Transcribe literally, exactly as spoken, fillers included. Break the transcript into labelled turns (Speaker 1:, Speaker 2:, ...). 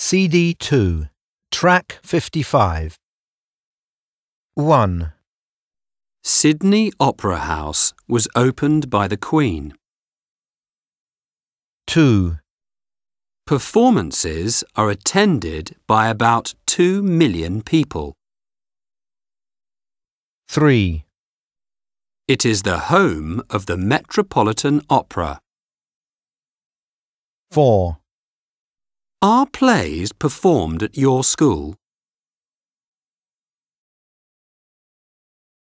Speaker 1: C D two, Track fifty-five. one.
Speaker 2: Sydney Opera House was opened by the Queen.
Speaker 1: two.
Speaker 2: Performances are attended by about two million people.
Speaker 1: three.
Speaker 2: It is the home of the Metropolitan Opera.
Speaker 1: four.
Speaker 2: Are plays performed at your school?